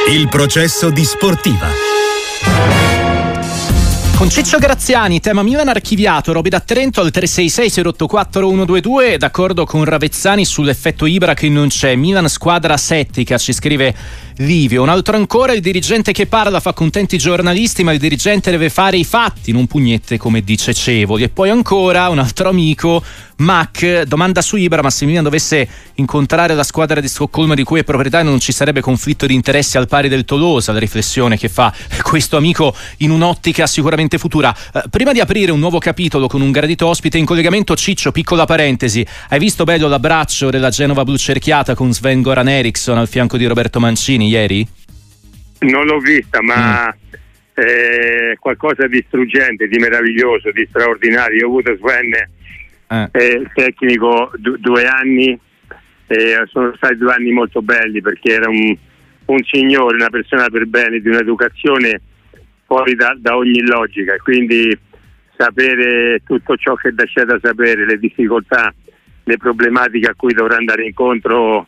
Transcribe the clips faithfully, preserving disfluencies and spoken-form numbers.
Il processo di Sportiva. Con Ciccio Graziani, tema Milan archiviato, robe da Trento al tre sei sei sei otto quattro uno due due, d'accordo con Ravezzani sull'effetto Ibra che non c'è, Milan squadra settica, ci scrive Livio. Un altro ancora, il dirigente che parla fa contenti i giornalisti, ma il dirigente deve fare i fatti, non pugnette come dice Cevoli. E poi ancora un altro amico, Mac, domanda su Ibra, ma se Milan dovesse incontrare la squadra di Stoccolma di cui è proprietario non ci sarebbe conflitto di interessi al pari del Tolosa? La riflessione che fa questo amico in un'ottica sicuramente futura. Eh, prima di aprire un nuovo capitolo con un gradito ospite in collegamento, Ciccio, piccola parentesi, hai visto bello l'abbraccio della Genova blu cerchiata con Sven Goran Eriksson al fianco di Roberto Mancini ieri? Non l'ho vista, ma mm. è qualcosa di struggente, di meraviglioso, di straordinario. Io ho avuto Sven eh. eh, tecnico du- due anni e sono stati due anni molto belli perché era un, un signore, una persona per bene, di un'educazione fuori da, da ogni logica, quindi sapere tutto ciò che c'è da sapere, le difficoltà, le problematiche a cui dovrà andare incontro,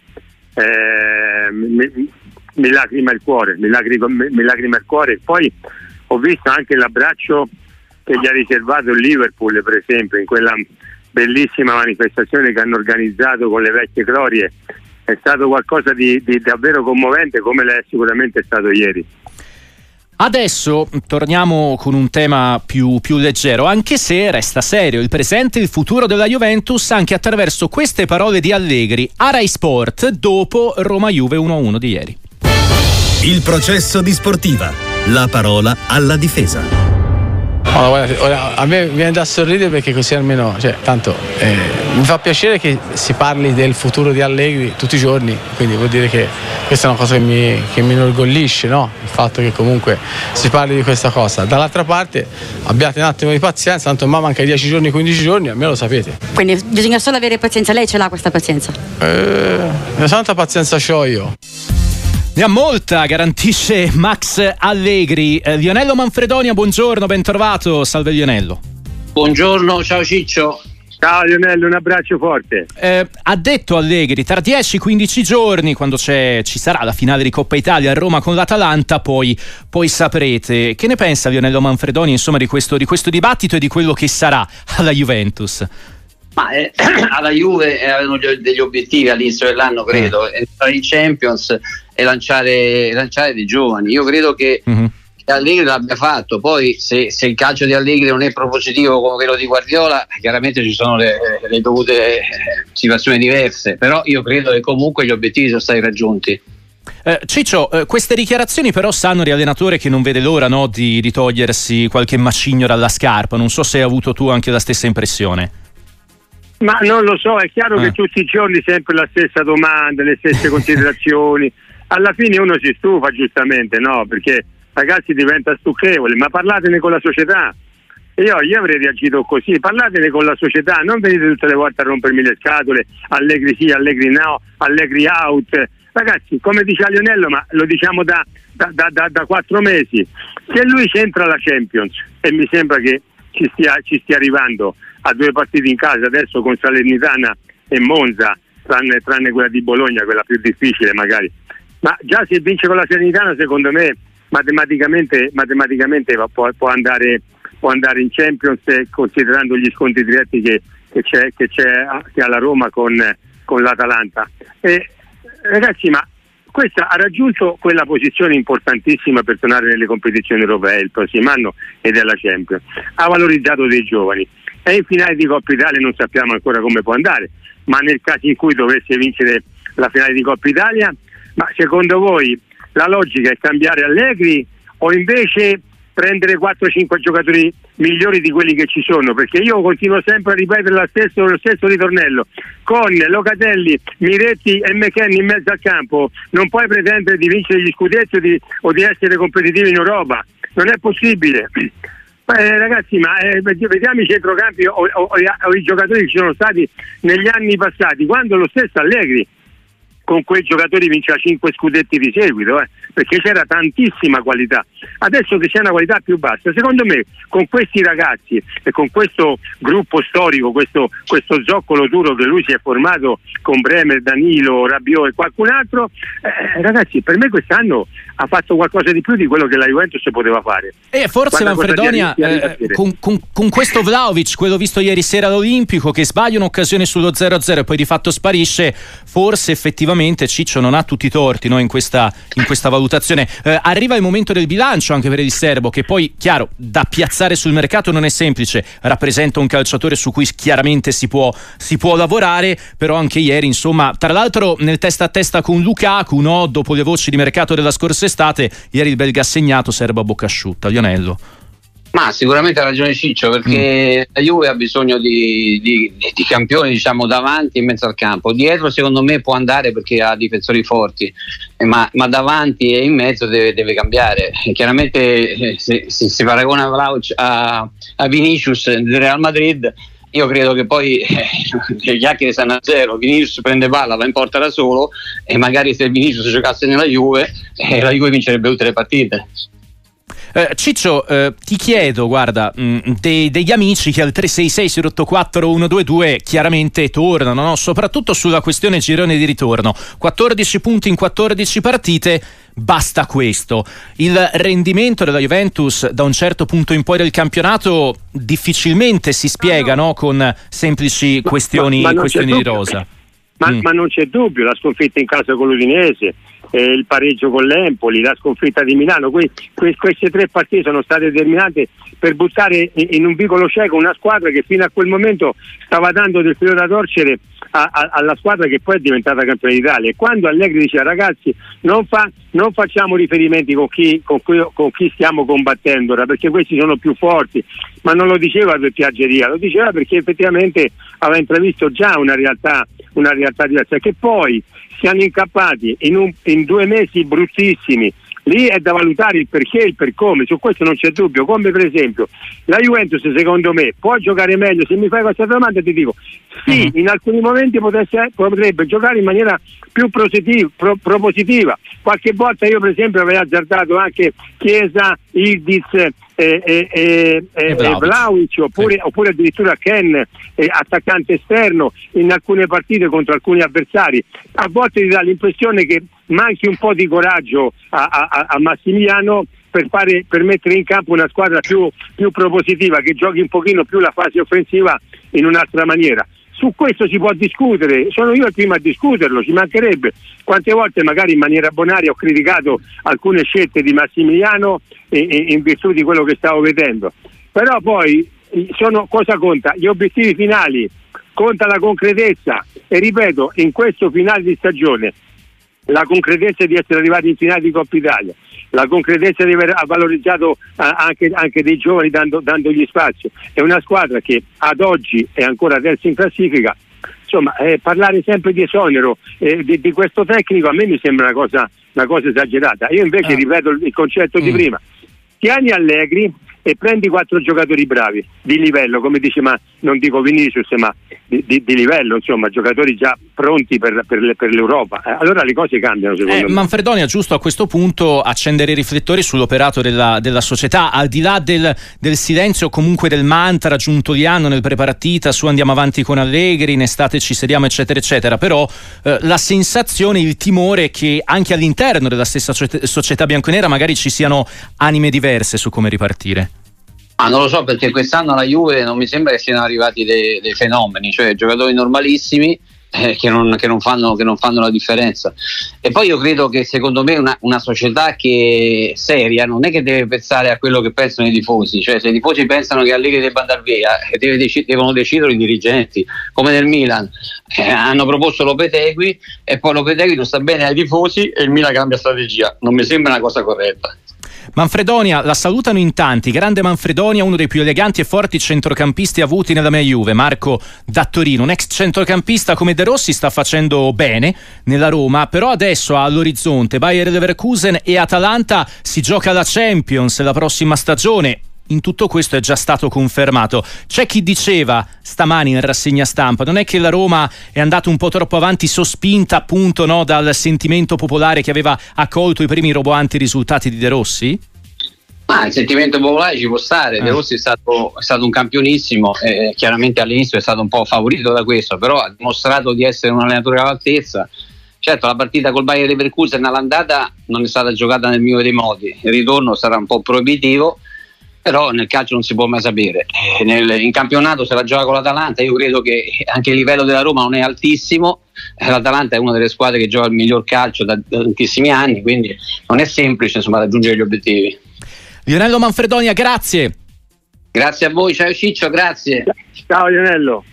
eh, mi, mi lacrima il cuore, mi lacrima, mi lacrima il cuore. Poi ho visto anche l'abbraccio che gli ha riservato il Liverpool, per esempio, in quella bellissima manifestazione che hanno organizzato con le vecchie glorie. È stato qualcosa di, di davvero commovente, come l'è sicuramente stato ieri. Adesso torniamo con un tema più, più leggero, anche se resta serio, il presente e il futuro della Juventus anche attraverso queste parole di Allegri a Rai Sport dopo Roma-Juve uno a uno di ieri. Il processo di Sportiva, la parola alla difesa. Allora, guarda, ora, a me viene da sorridere perché così almeno, cioè, tanto eh, mi fa piacere che si parli del futuro di Allegri tutti i giorni, quindi vuol dire che questa è una cosa che mi, che mi inorgoglisce, no? Il fatto che comunque si parli di questa cosa. Dall'altra parte abbiate un attimo di pazienza, tanto ma manca dieci giorni, quindici giorni, almeno lo sapete. Quindi bisogna solo avere pazienza, lei ce l'ha questa pazienza? Eh, tanta pazienza c'ho io. Ne ha molta, garantisce Max Allegri. eh, Lionello Manfredonia, buongiorno, ben trovato. Salve Lionello. Buongiorno, ciao Ciccio. Ciao Lionello, un abbraccio forte. Eh, ha detto Allegri, tra dieci quindici giorni, quando c'è, ci sarà la finale di Coppa Italia a Roma con l'Atalanta, poi, poi saprete. Che ne pensa Lionello Manfredonia, insomma, di questo, di questo dibattito e di quello che sarà alla Juventus? Ma eh, alla Juve avevano degli obiettivi all'inizio dell'anno, credo, mm. entrare in Champions e lanciare, lanciare dei giovani. Io credo che, mm-hmm. che Allegri l'abbia fatto. Poi se, se il calcio di Allegri non è propositivo come quello di Guardiola, chiaramente ci sono le, le dovute situazioni diverse, però io credo che comunque gli obiettivi sono stati raggiunti. Eh, Ciccio, eh, queste dichiarazioni però sanno di allenatore che non vede l'ora, no, di, di togliersi qualche macigno dalla scarpa. Non so se hai avuto tu anche la stessa impressione. Ma non lo so, è chiaro eh. che tutti i giorni sempre la stessa domanda, le stesse considerazioni. Alla fine uno si stufa, giustamente, no? Perché ragazzi diventa stucchevole, ma parlatene con la società. Io, io avrei reagito così, parlatene con la società, non venite tutte le volte a rompermi le scatole, Allegri sì, Allegri no, Allegri out. Ragazzi, come dice Lionello, ma lo diciamo da, da, da, da, da quattro mesi, se lui c'entra la Champions, e mi sembra che ci stia, ci stia arrivando a due partite in casa adesso con Salernitana e Monza, tranne, tranne quella di Bologna, quella più difficile magari, ma già se vince con la Salernitana secondo me matematicamente, matematicamente può, può, andare, può andare in Champions, considerando gli scontri diretti che, che c'è, che c'è che ha la Roma con, con l'Atalanta. E, ragazzi, ma questa ha raggiunto quella posizione importantissima per tornare nelle competizioni europee il prossimo anno ed è la Champions, ha valorizzato dei giovani e in finale di Coppa Italia non sappiamo ancora come può andare, ma nel caso in cui dovesse vincere la finale di Coppa Italia, ma secondo voi la logica è cambiare Allegri o invece prendere quattro cinque giocatori migliori di quelli che ci sono? Perché io continuo sempre a ripetere lo stesso, lo stesso ritornello: con Locatelli, Miretti e McKennie in mezzo al campo non puoi pretendere di vincere gli scudetti o di, o di essere competitivi in Europa, non è possibile. Eh, ragazzi, ma eh, vediamo i centrocampi o, o, o, o i giocatori che ci sono stati negli anni passati, quando lo stesso Allegri con quei giocatori vinceva cinque scudetti di seguito, eh, perché c'era tantissima qualità. Adesso che c'è una qualità più bassa, secondo me con questi ragazzi e con questo gruppo storico, questo, questo zoccolo duro che lui si è formato con Bremer, Danilo, Rabiot e qualcun altro, eh, ragazzi, per me quest'anno ha fatto qualcosa di più di quello che la Juventus poteva fare. E forse Manfredonia eh, con, con, con questo Vlahovic, quello visto ieri sera all'Olimpico, che sbaglia un'occasione sullo zero a zero e poi di fatto sparisce, forse effettivamente Ciccio non ha tutti i torti, no, in questa, in questa valutazione. Eh, arriva il momento del bilancio anche per il serbo, che poi, chiaro, da piazzare sul mercato non è semplice, rappresenta un calciatore su cui chiaramente si può, si può lavorare, però anche ieri, insomma, tra l'altro nel testa a testa con Lukaku, no, dopo le voci di mercato della scorsa estate, ieri il belga ha segnato, serbo a bocca asciutta. Lionello. Ma sicuramente ha ragione Ciccio, perché mm. la Juve ha bisogno di, di, di campioni, diciamo, davanti e in mezzo al campo. Dietro secondo me può andare perché ha difensori forti, eh, ma, ma davanti e in mezzo deve, deve cambiare. E chiaramente eh, se, se si paragona Vlahovic a, a Vinicius del Real Madrid, io credo che poi eh, le chiacchiere stanno a zero. Vinicius prende palla, va in porta da solo, e magari se Vinicius giocasse nella Juve, eh, la Juve vincerebbe tutte le partite. Eh, Ciccio, eh, ti chiedo, guarda, mh, dei, degli amici che al tre sei sei zero otto quattro uno due due chiaramente tornano, no? Soprattutto sulla questione girone di ritorno. quattordici punti in quattordici partite, basta questo. Il rendimento della Juventus da un certo punto in poi del campionato difficilmente si spiega, no? Con semplici questioni, ma, ma questioni di rosa. Ma, mm. ma non c'è dubbio, la sconfitta in casa con l'Udinese, eh, il pareggio con l'Empoli, la sconfitta di Milano, que- que- queste tre partite sono state determinate per buttare in, in un vicolo cieco una squadra che fino a quel momento stava dando del filo da torcere a, a, alla squadra che poi è diventata campione d'Italia. E quando Allegri diceva ragazzi non, fa, non facciamo riferimenti con chi, con, cui, con chi stiamo combattendo ora, perché questi sono più forti, ma non lo diceva per piaggeria, lo diceva perché effettivamente aveva intravisto già una realtà una realtà diversa, che poi siamo incappati in, un, in due mesi bruttissimi. Lì è da valutare il perché e il per come, su questo non c'è dubbio. Come per esempio la Juventus secondo me può giocare meglio. Se mi fai questa domanda ti dico sì, uh-huh. in alcuni momenti potesse, potrebbe giocare in maniera più positiva, pro, propositiva. Qualche volta io per esempio avrei azzardato anche Chiesa, Ildiz e, e, e, e Vlahovic, oppure, sì. oppure addirittura Ken, eh, attaccante esterno in alcune partite contro alcuni avversari. A volte ti dà l'impressione che manchi un po' di coraggio a, a, a Massimiliano per, fare, per mettere in campo una squadra più, più propositiva, che giochi un pochino più la fase offensiva in un'altra maniera. Su questo si può discutere, sono io il primo a discuterlo, ci mancherebbe. Quante volte magari in maniera bonaria ho criticato alcune scelte di Massimiliano e, e, in virtù di quello che stavo vedendo, però poi sono, cosa conta? Gli obiettivi finali, conta la concretezza, e ripeto, in questo finale di stagione la concretezza di essere arrivati in finale di Coppa Italia, la concretezza di aver valorizzato anche, anche dei giovani dando, dandogli spazio, è una squadra che ad oggi è ancora terza in classifica. Insomma, eh, parlare sempre di esonero eh, di, di questo tecnico a me mi sembra una cosa, una cosa esagerata. Io invece ah. ripeto il, il concetto mm. di prima: tieni Allegri e prendi quattro giocatori bravi di livello, come dice, ma non dico Vinicius, ma di, di, di livello, insomma, giocatori già pronti per, per, le, per l'Europa. Eh, allora le cose cambiano, secondo eh, me. Manfredonia, giusto a questo punto accendere i riflettori sull'operato della, della società, al di là del, del silenzio o comunque del mantra Giuntoliano nel preparatita su andiamo avanti con Allegri, in estate ci sediamo eccetera eccetera, però eh, la sensazione, il timore che anche all'interno della stessa società bianconera magari ci siano anime diverse su come ripartire. Ah, non lo so, perché quest'anno alla Juve non mi sembra che siano arrivati dei, dei fenomeni, cioè giocatori normalissimi eh, che, non, che, non fanno, che non fanno la differenza. E poi io credo che secondo me una, una società che è seria non è che deve pensare a quello che pensano i tifosi, cioè se i tifosi pensano che Allegri debba andare via, deve dec- devono decidere i dirigenti, come nel Milan. Eh, hanno proposto Lopetegui e poi Lopetegui non sta bene ai tifosi e il Milan cambia strategia. Non mi sembra una cosa corretta. Manfredonia, la salutano in tanti. Grande Manfredonia, uno dei più eleganti e forti centrocampisti avuti nella mia Juve. Marco da Torino, un ex centrocampista come De Rossi, sta facendo bene nella Roma, però adesso ha all'orizzonte Bayer Leverkusen e Atalanta, si gioca la Champions la prossima stagione. in tutto questo è già stato confermato. C'è chi diceva stamani in rassegna stampa, non è che la Roma è andata un po' troppo avanti, sospinta appunto, no, dal sentimento popolare che aveva accolto i primi roboanti risultati di De Rossi? Ah, il sentimento popolare ci può stare, eh. De Rossi è stato, è stato un campionissimo, eh, chiaramente all'inizio è stato un po' favorito da questo, però ha dimostrato di essere un allenatore all'altezza. Certo, la partita col Bayer Leverkusen all'andata non è stata giocata nel migliore dei modi, il ritorno sarà un po' proibitivo, però nel calcio non si può mai sapere. Eh, nel, in campionato se la gioca con l'Atalanta, io credo che anche il livello della Roma non è altissimo, eh, l'Atalanta è una delle squadre che gioca il miglior calcio da, da tantissimi anni, quindi non è semplice, insomma, raggiungere gli obiettivi. Lionello Manfredonia, grazie. Grazie a voi, ciao Ciccio, grazie. Ciao Lionello.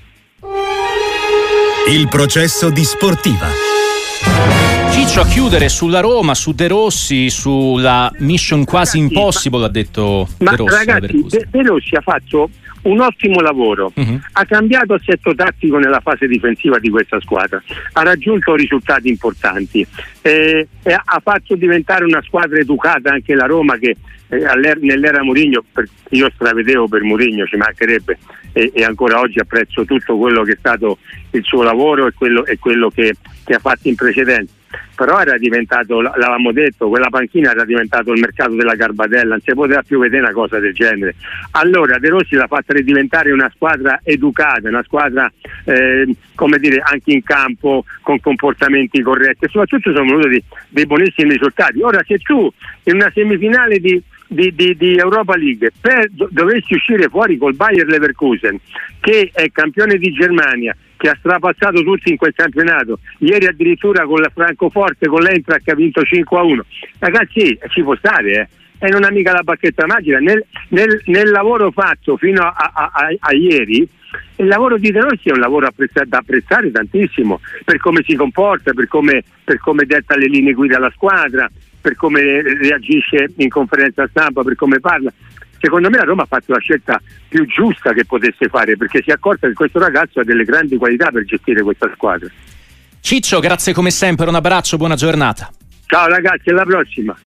Il processo di Sportiva. Ciccio, a chiudere sulla Roma, su De Rossi, sulla mission quasi ragazzi, impossible, ha detto ma De Rossi. Ragazzi, De, De Rossi ha fatto un ottimo lavoro, uh-huh. ha cambiato assetto tattico nella fase difensiva di questa squadra, ha raggiunto risultati importanti, eh, e ha fatto diventare una squadra educata anche la Roma, che eh, nell'era Mourinho, per, io stravedevo per Mourinho, ci mancherebbe, e, e ancora oggi apprezzo tutto quello che è stato il suo lavoro e quello, e quello che, che ha fatto in precedenza. Però era diventato, l'avevamo detto, quella panchina era diventato il mercato della Garbatella, non si poteva più vedere una cosa del genere. Allora De Rossi l'ha fatta diventare una squadra educata, una squadra eh, come dire, anche in campo con comportamenti corretti, e soprattutto sono venuti dei buonissimi risultati. Ora se tu in una semifinale di Di, di, di Europa League per, do, dovessi uscire fuori col Bayer Leverkusen, che è campione di Germania, che ha strapazzato tutti in quel campionato, ieri addirittura con la Francoforte, con l'Eintracht che ha vinto cinque a uno, ragazzi ci può stare, eh. E non è mica la bacchetta magica. Nel, nel, nel lavoro fatto fino a, a, a, a ieri, il lavoro di De Rossi è un lavoro apprezza, da apprezzare tantissimo, per come si comporta, per come, per come detta le linee guida alla squadra, per come reagisce in conferenza stampa, per come parla. Secondo me la Roma ha fatto la scelta più giusta che potesse fare, perché si è accorta che questo ragazzo ha delle grandi qualità per gestire questa squadra. Ciccio, grazie come sempre, un abbraccio, buona giornata. Ciao ragazzi, alla prossima.